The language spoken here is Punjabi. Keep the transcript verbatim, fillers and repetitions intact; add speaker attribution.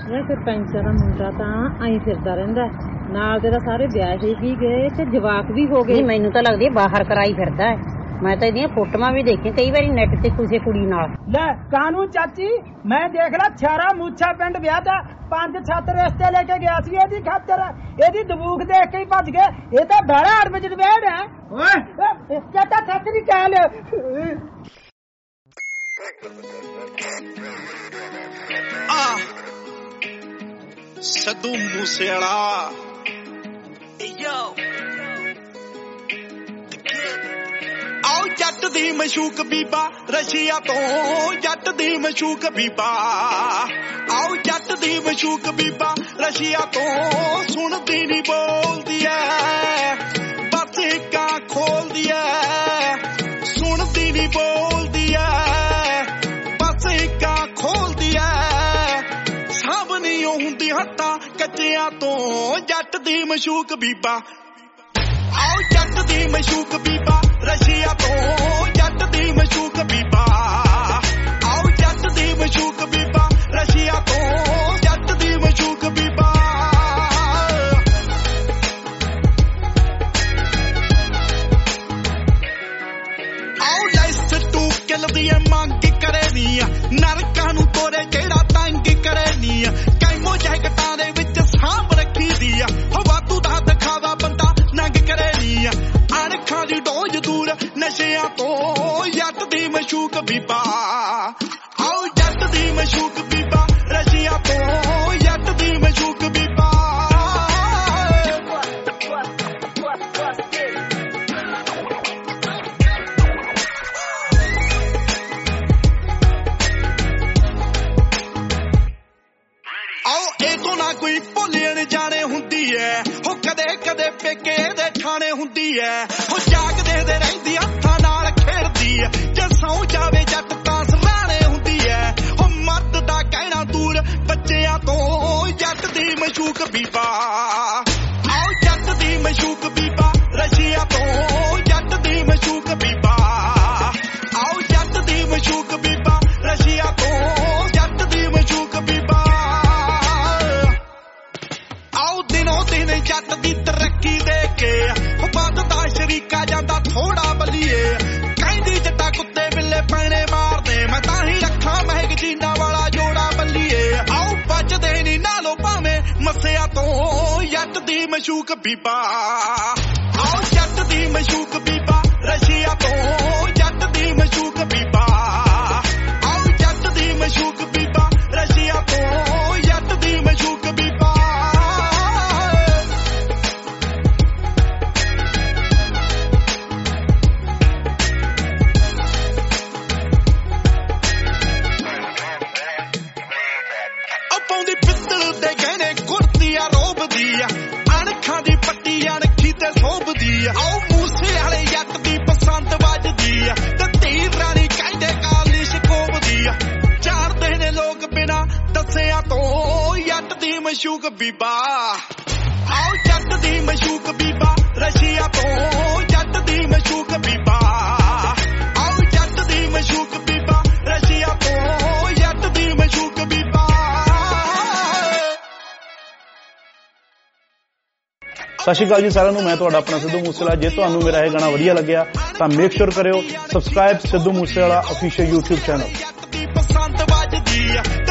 Speaker 1: ਇਹ ਸਰਪੰਚ ਦਾ ਮੁੰਡਾ ਤਾਂ ਆਈ ਫਿਰਦਾ ਰਹਿੰਦਾ ਨਾਲ ਦੇ ਤਾਂ ਸਾਰੇ ਵਿਆਹ ਵੀ ਗਏ ਤੇ ਜਵਾਕ ਵੀ ਹੋ ਗਏ।
Speaker 2: ਮੈਨੂੰ ਤਾਂ ਲੱਗਦੀ ਬਾਹਰ ਕਰਾਈ ਫਿਰਦਾ ਹੈ। ਮੈਂ ਤਾਂ ਇਹਦੀਆਂ ਫੋਟੋਆਂ ਵੀ ਦੇਖੀਆਂ ਕਈ ਵਾਰੀ ਨੈਟ ਤੇ ਕਿਸੇ ਕੁੜੀ ਨਾਲ।
Speaker 3: ਲੈ ਕਾਨੂੰ ਚਾਚੀ ਮੈਂ ਦੇਖ ਲਾ ਛਾਰਾ ਮੂਛਾ ਪਿੰਡ ਵਿਆਹ ਦਾ ਪੰਜ ਸੱਤ ਰਿਸ਼ਤੇ ਲੈ ਕੇ ਗਿਆ ਸੀ ਇਹਦੀ ਖਾਤਰ ਇਹਦੀ ਦਬੂਕ ਦੇਖ ਕੇ ਹੀ ਭੱਜ ਗਏ। ਇਹ ਤਾਂ ਬੜਾ ਅੜਬਜਟ ਵਿਆਹ ਹੈ ਓਏ ਚਾਚਾ ਸੱਚ ਨਹੀਂ ਕਹਿ ਲਿਆ।
Speaker 4: ਆ ਸਿੱਧੂ ਮੂਸੇਵਾਲਾ ਆਓ ਜੱਟ ਦੀ ਮਸ਼ੂਕ ਬੀਬਾ ਰਸ਼ੀਆ ਤੋਂ ਜੱਟ ਦੀ ਮਸ਼ੂਕ ਬੀਬਾ ਆਓ ਜੱਟ ਦੀ ਮਸ਼ੂਕ ਬੀਬਾ ਰਸ਼ੀਆ ਤੋਂ ਸੁਣਦੀ ਨਹੀਂ ਬੋਲਦੀ ਐ ਬਸ ਇੱਕਾਂ ਖੋਲਦੀ ਐ ਸੁਣਦੀ ਨਹੀਂ ਬੋਲਦੀ ਐ ਬਸ ਇੱਕਾਂ ਖੋਲਦੀ ਐ ਸਭ ਨਹੀਂ ਹੁੰਦੀ ਹੱਟਾਂ ਕੱਚਿਆਂ ਤੋਂ ਜੱਟ ਦੀ ਮਸ਼ੂਕ ਬੀਬਾ ਆਓ ਜੱਟ ਦੀ ਮਸ਼ੂਕ ਬੀਬਾ ਰਸ਼ੀਆ ਤੋਂ ਜੱਟ ਦੀ ਮਸ਼ੂਕ ਬੀਬਾ ਆਓ ਜੱਟ ਦੀ ਮਸ਼ੂਕ ਬੀਬਾ ਰਸ਼ੀਆ ਤੋਂ ਜੱਟ ਦੀ ਮਸ਼ੂਕ ਬੀਬਾ ਆਓ ਲੈਸ ਟੂ ਕਿਲ ਦੀ ਮੰਗ ਕਰੇ ਨੀ ਨਰਕਾਂ ਨੂੰ ਤੋਰੇ ਜਿਹੜਾ ਤੰਗ ਕਰੇ ਨੀ ਕੈਮੋ ਜੈਕਟਾਂ ਦੇ ਵਿੱਚ ਸਾਂਭ ਰੱਖੀ ਦੀ ਆ ਹਵਾ ਤੂੰ ਦਾ ਦਿਖਾਵਾ ਬੰਦਾ ਨੰਗ ਕਰੇ ਨੀ ਅਣਖਾਂ ਦੀ ਡੋਜ ਦੂਰ ਨਸ਼ਿਆਂ ਤੋਂ ਜੱਟ ਦੀ ਮਸ਼ੂਕ ਬੀਬਾ ਆਓ ਜੱਟ ਦੀ ਮਸ਼ੂਕ ਬੀਬਾ ਰਸ਼ੀਆ ਤੋਂ ਜੱਟ ਦੀ ਮਸ਼ੂਕ ਬੀਬਾ ਆਓ ਇਹ ਤੋਂ ਨਾ ਕੋਈ ਭੁੱਲਣ ਜਾਣੇ ਹੁੰਦੀ ਐ ਹੋ ਕਦੇ ਕਦੇ ਪੇਕੇ ਦੇ ਠਾਣੇ ਹੁੰਦੀ ਐ ਹੋ ਜਾਗਦੇ ਦੇ ਰਹਿੰਦੀ ਹੱਥਾਂ ਨਾਲ ਖੇਡਦੀ ਐ ਜੇ ਸੌ ਜਾਵੇ ਜੱਟ ਤਾਂ ਸਰਾਣੇ ਹੁੰਦੀ ਐ ਹੋ ਮਰਦ ਦਾ ਕਹਿਣਾ ਦੂਰ ਬੱਚਿਆਂ ਤੋਂ ਜੱਟ ਦੀ ਮਸ਼ੂਕ ਬੀਬਾ ਆਓ ਜੱਟ ਦੀ ਮਸ਼ੂਕ ਬੀਬਾ ਰਸ਼ੀਆ ਤੋਂ ਜੱਟ ਦੀ ਮਸ਼ੂਕ ਬੀਬਾ ਆਓ ਜੱਟ ਦੀ ਮਸ਼ੂਕ ਬੀਬਾ ਰਸ਼ੀਆ ਤੋਂ ਜੱਟ ਦੀ ਮਸ਼ੂਕ ਬੀਬਾ ਆਓ ਦਿਨੋਂ ਦਿਨ ਜੱਟ ਦੀ ਤਰੱਕੀ ਦੇ ਕੇ ਵੱਧਦਾ ਸ਼ਰੀਕਾ ਜਾਂਦਾ ਥੋੜਾ ਬਲੀਏ ਕਹਿੰਦੀ ਜੱਟਾ ਕੁੱਤੇ ਬਿੱਲੇ ਪੈਣੇ ਮਾਰਦੇ ਮੈਂ ਤਾਂ ਹੀ ਰੱਖਾਂ ਮਹਿਕ ਜੀਨਾ ਵਾਲਾ ਜੋੜਾ ਬੱਲੀਏ ਆਓ ਬਚਦੇ ਨੀ ਨਾਲੋਂ ਭਾਵੇਂ ਮੱਸਿਆ ਤੋਂ ਜੱਟ ਦੀ ਮਸ਼ੂਕ ਬੀਬਾ ਆਓ ਜੱਟ ਦੀ ਮਸ਼ੂਕ ਬੀਬਾ ਰਸ਼ੀਆ ਤੋਂ ਜੱਟ ਦੀ ਮਸ਼ੂਕ ਬੀਬਾ ਆਓ ਜੱਟ ਦੀ ਮਸ਼ੂਕ ਬੀਬਾ ਰਸ਼ੀਆ ਤੋਂ ਜੱਟ ਦੀ ਮਸ਼ੂਕ ਬੀਬਾ ਪਾਉਂਦੀ ਪਿੱਤਲ ਦੇ ਗਹਿਣੇ ਕੁਰਤੀ ਆ ਰੋਬਦੀ ਆ ਅਣਖਾਂ ਦੀ ਪੱਟੀ ਅਣਖੀ ਤੇ ਸੋਭਦੀ ਆ ਆਓ ਮੂਸੇ ਵਾਲੇ ਜੱਟ ਦੀ ਪਸੰਦ ਵੱਜਦੀ ਆ ਤੇ ਧੀ ਰਾਣੀ ਕਹਿੰਦੇ ਕਾਲੀ ਸ਼ਕੋਬਦੀ ਆ ਜਾਣਦੇ ਨੇ ਲੋਕ ਬਿਨਾ ਦੱਸਿਆ ਤੋਂ ਜੱਟ ਦੀ ਮਸ਼ੂਕ ਬੀਬਾ ਆਓ ਜੱਟ ਦੀ ਮਸ਼ੂਕ ਬੀਬਾ ਰਸ਼ੀਆ ਤੋਂ ਜੱਟ ਦੀ ਮਸ਼ੂਕ ਬੀਬਾ ਆਓ ਜੱਟ ਦੀ ਮਸ਼ੂਕ ਬੀਬਾ ਰਸ਼ੀਆ ਤੋਂ ਜੱਟ ਦੀ ਮਸ਼ੂਕ ਬੀਬਾ
Speaker 5: ਸਤਿ ਸ਼੍ਰੀ ਅਕਾਲ ਜੀ ਸਾਰਿਆਂ ਨੂੰ। ਮੈਂ ਤੁਹਾਡਾ ਆਪਣਾ ਸਿੱਧੂ ਮੂਸੇਵਾਲਾ। ਜੇ ਤੁਹਾਨੂੰ ਮੇਰਾ ਇਹ ਗਾਣਾ ਵਧੀਆ ਲੱਗਿਆ ਤਾਂ ਮੇਕ ਸ਼ੋਰ ਕਰਿਓ subscribe Sidhu Moosewala official YouTube channel.